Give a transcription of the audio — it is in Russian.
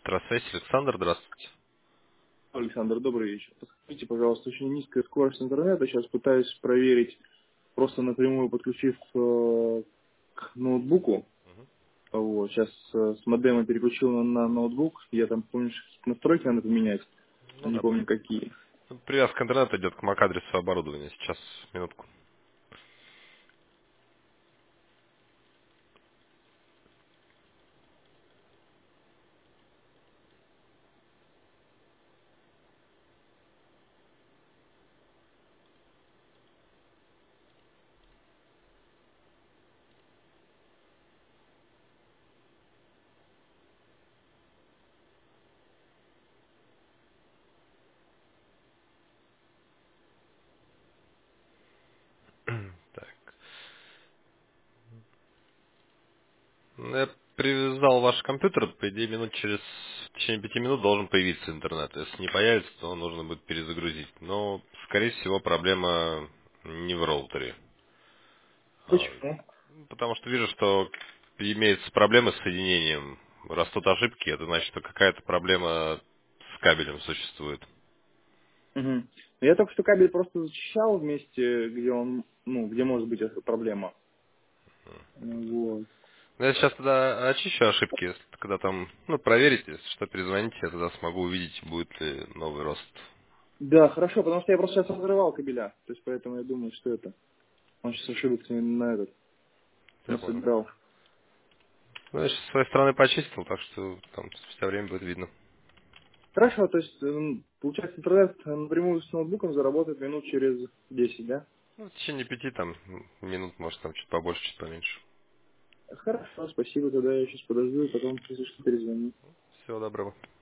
Здравствуйте, Александр, здравствуйте. Александр, добрый вечер. Подскажите, пожалуйста, очень низкая скорость интернета. Сейчас пытаюсь проверить, просто напрямую подключив к ноутбуку. Вот, сейчас с модема переключил на ноутбук. Я там, помнишь, настройки надо поменять, но Ну не да, помню какие. привязка интернета идет к MAC-адресу оборудования. Сейчас, минутку. Так. Ну, я привязал ваш компьютер, по идее, в течение 5 минут должен появиться интернет. Если не появится, то нужно будет перезагрузить. Но, скорее всего, проблема не в роутере. А, Почему? Потому что вижу, что имеются проблемы с соединением. Растут ошибки, это значит, что какая-то проблема с кабелем существует. Мгм. Я только что кабель просто зачищал в месте, где он, ну, где может быть эта проблема. Вот. Ну, я сейчас тогда очищу ошибки, когда там, проверите, если что, перезвоните, я тогда смогу увидеть, будет ли новый рост. Да, хорошо, потому что я просто сейчас разрывал кабеля. То есть поэтому я думаю, что это. Он сейчас ошибется именно на этот. Я понял. Насобирал. Ну, я сейчас с своей стороны почистил, так что там спустя время будет видно. Хорошо, то есть, получается, интернет напрямую с ноутбуком заработает минут через 10, да? Ну, в течение 5 там минут, может, там чуть побольше, чуть поменьше. Хорошо, спасибо, тогда я сейчас подожду и потом, если что, перезвоню. Всего доброго.